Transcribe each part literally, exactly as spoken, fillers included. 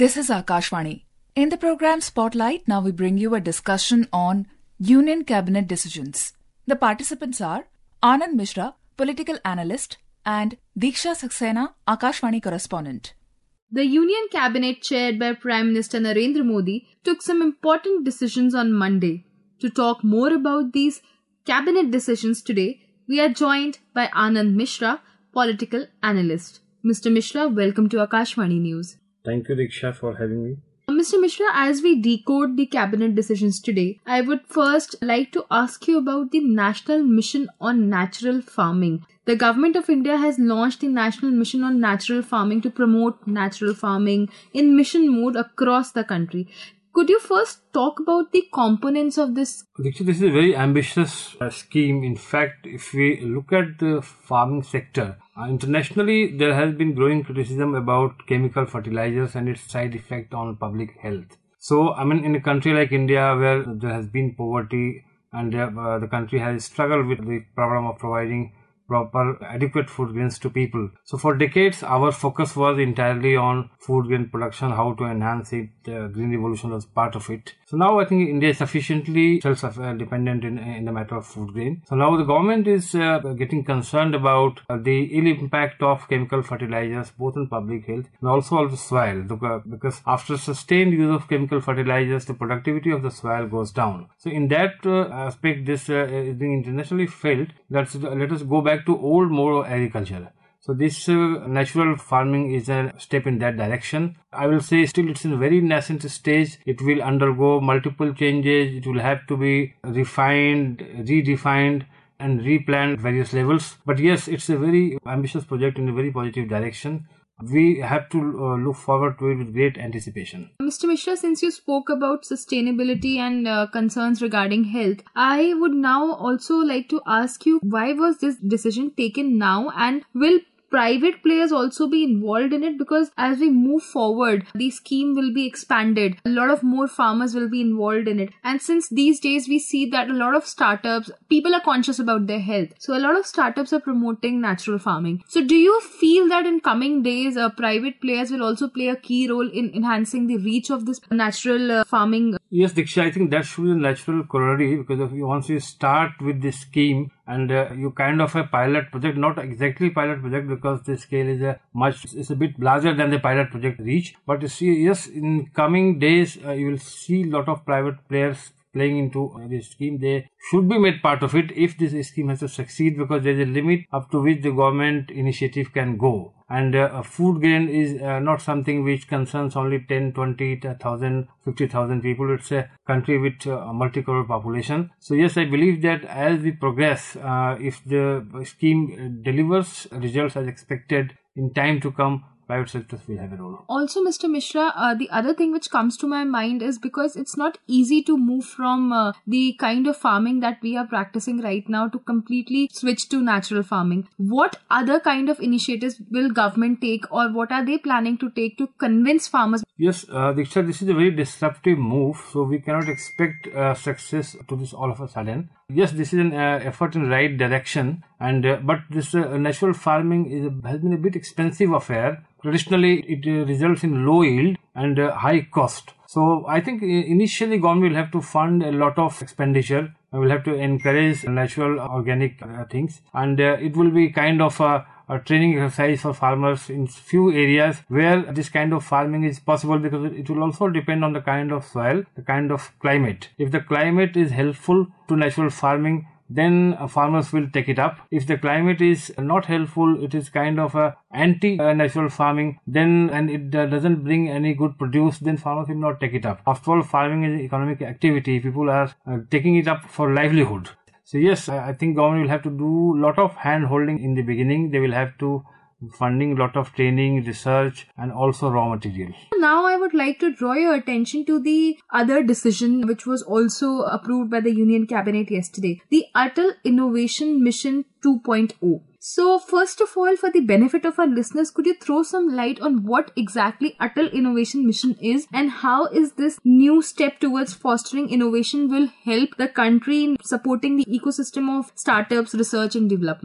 This is Akashvani. In the program Spotlight, now we bring you a discussion on Union Cabinet decisions. The participants are Anand Mishra, political analyst, and Diksha Saxena, Akashvani correspondent. The Union Cabinet, chaired by Prime Minister Narendra Modi, took some important decisions on Monday. To talk more about these cabinet decisions today, we are joined by Anand Mishra, political analyst. Mister Mishra, welcome to Akashvani News. Thank you, Diksha, for having me. Mister Mishra, as we decode the cabinet decisions today, I would first like to ask you about the National Mission on Natural Farming. The Government of India has launched the National Mission on Natural Farming to promote natural farming in mission mode across the country. Could you first talk about the components of this? Diksha, this is a very ambitious uh, scheme. In fact, if we look at the farming sector, uh, internationally there has been growing criticism about chemical fertilizers and its side effect on public health. So, I mean, in a country like India where there has been poverty and uh, the country has struggled with the problem of providing proper adequate food grains to people. So for decades, our focus was entirely on food grain production, how to enhance it. Uh, Green Revolution was part of it. So now I think India is sufficiently self-dependent in, in the matter of food grain. So now the government is uh, getting concerned about uh, the ill impact of chemical fertilizers, both on public health and also on the soil. Because after sustained use of chemical fertilizers, the productivity of the soil goes down. So in that uh, aspect, this uh, is being internationally felt. Let's, let us go back to old mode of agriculture. So this uh, natural farming is a step in that direction. I will say still it's in a very nascent stage. It will undergo multiple changes. It will have to be refined, redefined and replanned at various levels. But yes, it's a very ambitious project in a very positive direction. We have to uh, look forward to it with great anticipation. Mister Mishra, since you spoke about sustainability and uh, concerns regarding health, I would now also like to ask you, why was this decision taken now, and will private players also be involved in it? Because as we move forward, the scheme will be expanded. A lot of more farmers will be involved in it. And since these days we see that a lot of startups, people are conscious about their health. So a lot of startups are promoting natural farming. So do you feel that in coming days, uh, private players will also play a key role in enhancing the reach of this natural uh, farming? Yes, Diksha, I think that should be a natural corollary, because if you, once you start with this scheme and uh, you kind of a pilot project, not exactly pilot project because the scale is a much, it's a bit larger than the pilot project reach. But you see, yes, in coming days, uh, you will see a lot of private players playing into uh, this scheme. They should be made part of it if this scheme has to succeed, because there is a limit up to which the government initiative can go. And uh, food grain is uh, not something which concerns only ten, twenty thousand, fifty thousand people. It's a country with uh, a multi-crore population. So yes, I believe that as we progress, uh, if the scheme delivers results as expected in time to come, private sectors will have a role. Also, Mister Mishra, uh, the other thing which comes to my mind is because it's not easy to move from uh, the kind of farming that we are practicing right now to completely switch to natural farming. What other kind of initiatives will government take, or what are they planning to take to convince farmers? Yes, uh, Diksha, this is a very disruptive move, so we cannot expect uh, success to this all of a sudden. Yes, this is an uh, effort in the right direction, and uh, but this uh, natural farming is a, has been a bit expensive affair. Traditionally, it uh, results in low yield and uh, high cost. So I think initially government will have to fund a lot of expenditure. We will have to encourage natural organic uh, things, and uh, it will be kind of a, a training exercise for farmers in few areas where this kind of farming is possible, because it will also depend on the kind of soil, the kind of climate. If the climate is helpful to natural farming, then uh, farmers will take it up. If the climate is not helpful, it is kind of a anti-natural farming, then and it uh, doesn't bring any good produce, then farmers will not take it up. After all, farming is an economic activity. People are uh, taking it up for livelihood. So yes, I think government will have to do a lot of hand holding in the beginning. They will have to funding, lot of training, research, and also raw material. Now I would like to draw your attention to the other decision which was also approved by the Union Cabinet yesterday, the Atal Innovation Mission two point oh. So first of all, for the benefit of our listeners, could you throw some light on what exactly Atal Innovation Mission is, and how is this new step towards fostering innovation will help the country in supporting the ecosystem of startups, research and development?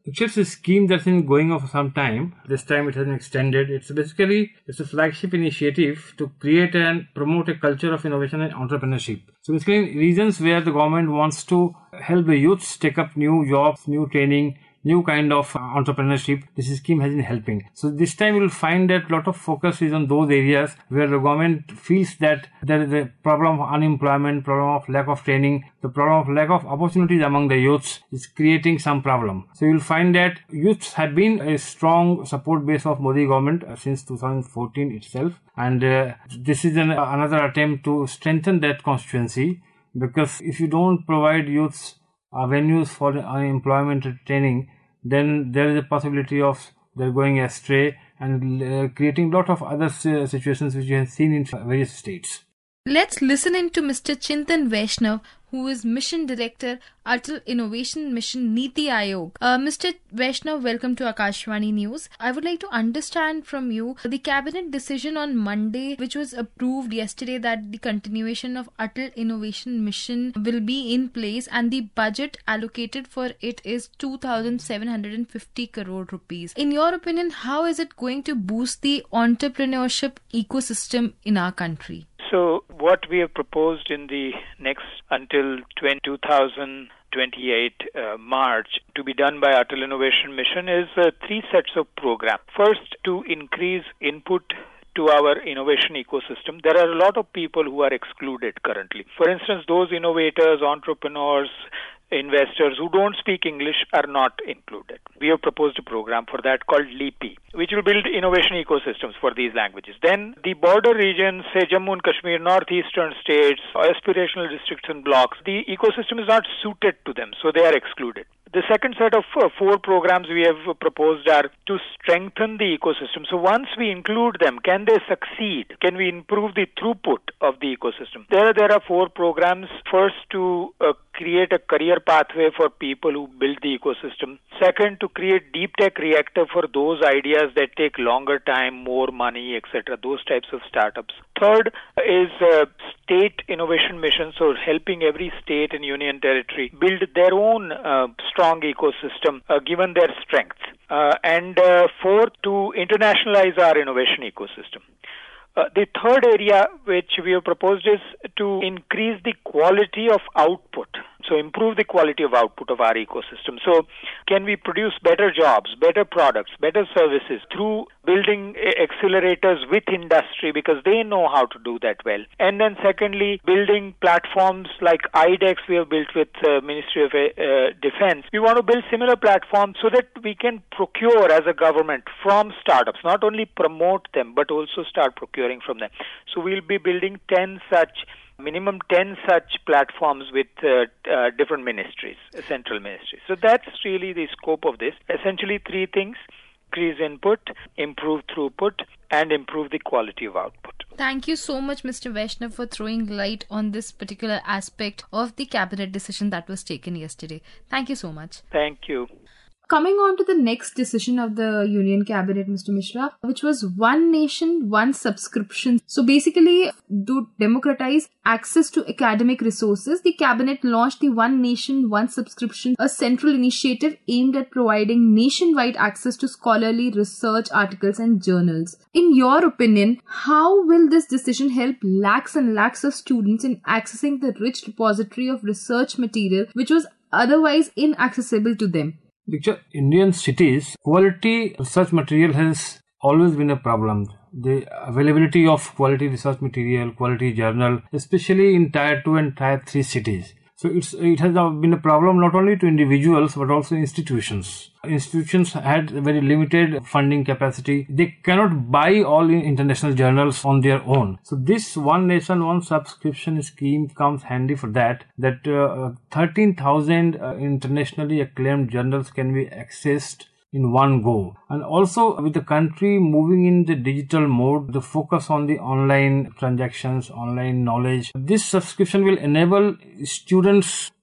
It's a scheme that's been going on for some time. This time it has been extended. It's basically it's a flagship initiative to create and promote a culture of innovation and entrepreneurship. So basically in regions where the government wants to help the youths take up new jobs, new training, new kind of entrepreneurship, this scheme has been helping. So this time you will find that a lot of focus is on those areas where the government feels that there is a problem of unemployment, problem of lack of training, the problem of lack of opportunities among the youths is creating some problem. So you will find that youths have been a strong support base of Modi government uh, since two thousand fourteen itself, and uh, this is an, another attempt to strengthen that constituency, because if you don't provide youths avenues for unemployment training, then there is a possibility of they're going astray and uh, creating a lot of other uh, situations which you have seen in various states. Let's listen in to Mister Chintan Vaishnav, who is Mission Director, Atal Innovation Mission Niti Aayog. Uh, Mister Vaishnav, welcome to Akashvani News. I would like to understand from you the cabinet decision on Monday, which was approved yesterday, that the continuation of Atal Innovation Mission will be in place and the budget allocated for it is two thousand seven hundred fifty crore rupees. In your opinion, how is it going to boost the entrepreneurship ecosystem in our country? So what we have proposed in the next until two thousand twenty-eight uh, March to be done by Atal Innovation Mission is uh, three sets of program. First, to increase input to our innovation ecosystem. There are a lot of people who are excluded currently. For instance, those innovators, entrepreneurs, investors who don't speak English are not included. We have proposed a program for that called LEAPI, which will build innovation ecosystems for these languages. Then the border regions, say Jammu and Kashmir, northeastern states, aspirational districts and blocks, the ecosystem is not suited to them, so they are excluded. The second set of uh, four programs we have proposed are to strengthen the ecosystem. So once we include them, can they succeed? Can we improve the throughput of the ecosystem? There, there are four programs. First, to uh, create a career pathway for people who build the ecosystem. Second, to create deep tech reactor for those ideas that take longer time, more money, et cetera. Those types of startups. Third is uh, state innovation mission, so helping every state and union territory build their own uh, strong ecosystem uh, given their strengths. Uh, and uh, fourth, to internationalize our innovation ecosystem. Uh, the third area which we have proposed is to increase the quality of output. So improve the quality of output of our ecosystem. So can we produce better jobs, better products, better services through building accelerators with industry, because they know how to do that well. And then secondly, building platforms like I D E X we have built with uh, Ministry of uh, Defense. We want to build similar platforms so that we can procure as a government from startups, not only promote them, but also start procuring from them. So we'll be building ten such minimum ten such platforms with uh, uh, different ministries, uh, central ministries. So that's really the scope of this. Essentially three things: increase input, improve throughput, and improve the quality of output. Thank you so much, Mister Vaishnav, for throwing light on this particular aspect of the cabinet decision that was taken yesterday. Thank you so much. Thank you. Coming on to the next decision of the Union Cabinet, Mister Mishra, which was One Nation, One Subscription. So basically, to democratize access to academic resources, the Cabinet launched the One Nation, One Subscription, a central initiative aimed at providing nationwide access to scholarly research articles and journals. In your opinion, how will this decision help lakhs and lakhs of students in accessing the rich repository of research material which was otherwise inaccessible to them? Because Indian cities, quality research material has always been a problem. The availability of quality research material, quality journal, especially in tier two and tier three cities. So it's, it has been a problem not only to individuals but also institutions. Institutions had very limited funding capacity. They cannot buy all international journals on their own. So this One Nation, One Subscription scheme comes handy for that. That uh, thirteen thousand uh, internationally acclaimed journals can be accessed in one go. And also with the country moving in the digital mode, the focus on the online transactions, online knowledge, this subscription will enable students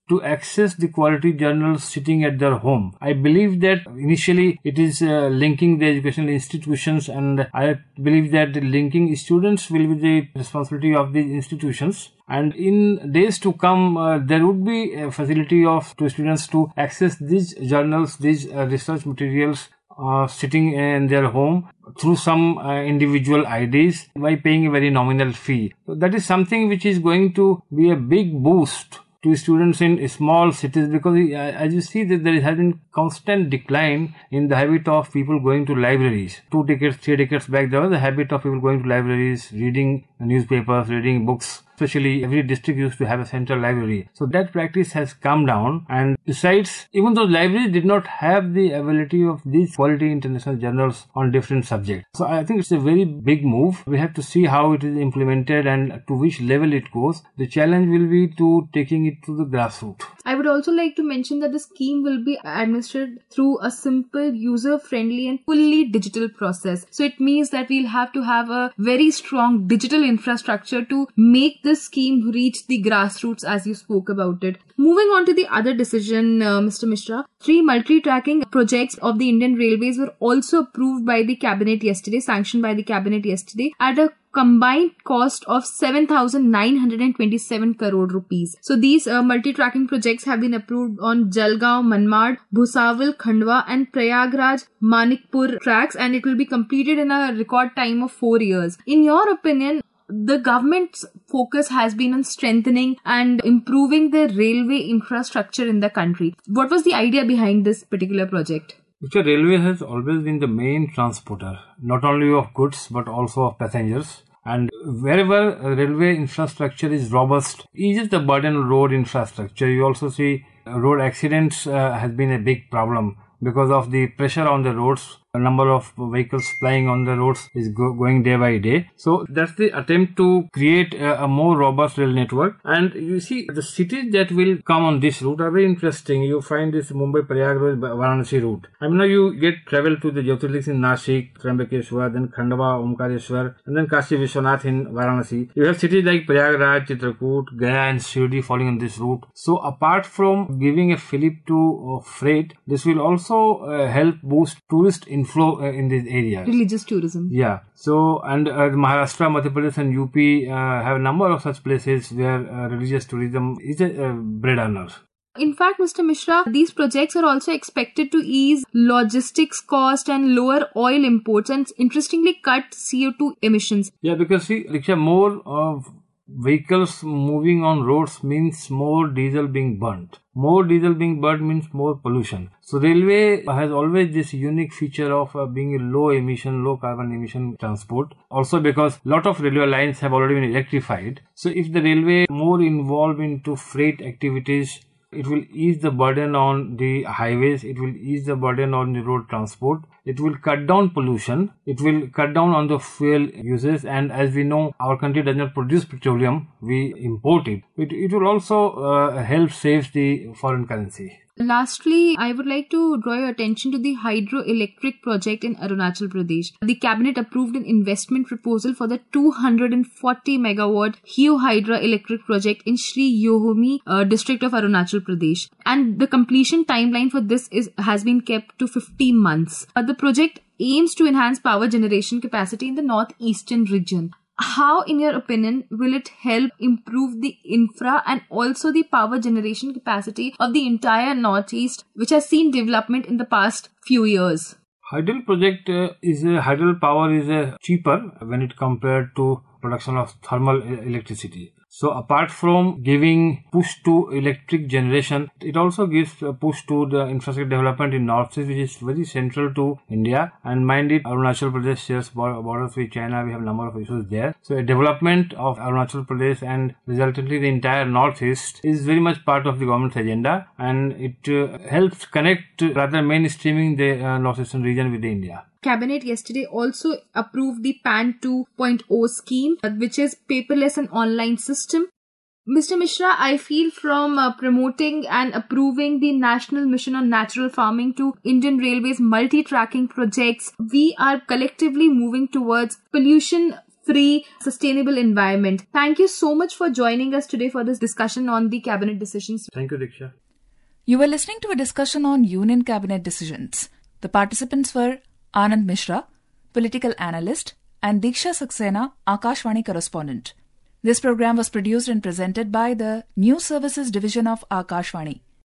to access the quality journals sitting at their home. I believe that initially it is uh, linking the educational institutions, and I believe that the linking students will be the responsibility of these institutions. And in days to come, uh, there would be a facility of to students to access these journals, these uh, research materials uh, sitting in their home through some uh, individual I Ds by paying a very nominal fee. So that is something which is going to be a big boost to students in small cities, because uh, as you see that there has been constant decline in the habit of people going to libraries. Two decades, three decades back, there was a habit of people going to libraries, reading newspapers, reading books. Especially every district used to have a central library. So that practice has come down, and besides, even though libraries did not have the ability of these quality international journals on different subjects. So I think it's a very big move. We have to see how it is implemented and to which level it goes. The challenge will be to taking it to the grassroots. I would also like to mention that the scheme will be administered through a simple, user-friendly and fully digital process. So it means that we'll have to have a very strong digital infrastructure to make this scheme reach the grassroots, as you spoke about it. Moving on to the other decision, uh, Mister Mishra, three multi-tracking projects of the Indian Railways were also approved by the Cabinet yesterday, sanctioned by the Cabinet yesterday, at a combined cost of seven thousand nine hundred twenty-seven crore rupees. So these uh, multi-tracking projects have been approved on Jalgaon, Manmad, Bhusawal, Khandwa and Prayagraj, Manikpur tracks, and it will be completed in a record time of four years. In your opinion, the government's focus has been on strengthening and improving the railway infrastructure in the country. What was the idea behind this particular project? The railway has always been the main transporter, not only of goods but also of passengers. And wherever railway infrastructure is robust, eases the burden of road infrastructure. You also see road accidents uh, has been a big problem because of the pressure on the roads. A number of vehicles flying on the roads is go- going day by day. So that's the attempt to create a, a more robust rail network. And you see the cities that will come on this route are very interesting. You find this Mumbai Prayagraj Varanasi route. I mean, now you get travel to the Jyotirlingas in Nashik, Trambakeshwar, then Khandwa, Omkareshwar, and then Kashi Vishwanath in Varanasi. You have cities like Prayagraj, Chitrakoot, Gaya and Shirdi falling on this route. So apart from giving a fillip to uh, freight, this will also uh, help boost tourist inflow uh, in these areas. Religious tourism. Yeah. So, and uh, Maharashtra, Madhya Pradesh and U P uh, have a number of such places where uh, religious tourism is a uh, bread earner. In fact, Mister Mishra, these projects are also expected to ease logistics cost and lower oil imports and interestingly cut C O two emissions. Yeah, because see, Riksha, more of vehicles moving on roads means more diesel being burnt. More diesel being burnt means more pollution. So railway has always this unique feature of uh, being a low emission, low carbon emission transport. Also because lot of railway lines have already been electrified. So if the railway more involved into freight activities, it will ease the burden on the highways, it will ease the burden on the road transport, it will cut down pollution, it will cut down on the fuel uses, and as we know, our country does not produce petroleum, we import it. It, it will also uh, help save the foreign currency. Lastly, I would like to draw your attention to the hydroelectric project in Arunachal Pradesh. The cabinet approved an investment proposal for the two hundred forty megawatt Heo Hydra electric project in Sri Yohumi uh, district of Arunachal Pradesh. And the completion timeline for this is has been kept to fifteen months. Uh, the project aims to enhance power generation capacity in the northeastern region. How, in your opinion, will it help improve the infra and also the power generation capacity of the entire Northeast, which has seen development in the past few years? Hydel project uh, is a hydel power is uh, cheaper when it compared to production of thermal electricity. So apart from giving push to electric generation, it also gives a push to the infrastructure development in Northeast, which is very central to India. And mind it, Arunachal Pradesh shares borders with China. We have a number of issues there. So a development of Arunachal Pradesh and resultantly the entire Northeast is very much part of the government's agenda, and it uh, helps connect, uh, rather mainstreaming the uh, Northeastern region with the India. Cabinet yesterday also approved the P A N two point oh scheme, which is paperless and online system. Mister Mishra, I feel from uh, promoting and approving the National Mission on Natural Farming to Indian Railways multi-tracking projects, we are collectively moving towards pollution free, sustainable environment. Thank you so much for joining us today for this discussion on the cabinet decisions. Thank you, Diksha. You were listening to a discussion on Union Cabinet decisions. The participants were Anand Mishra, political analyst, and Diksha Saxena, Akashvani correspondent. This program was produced and presented by the News Services Division of Akashvani.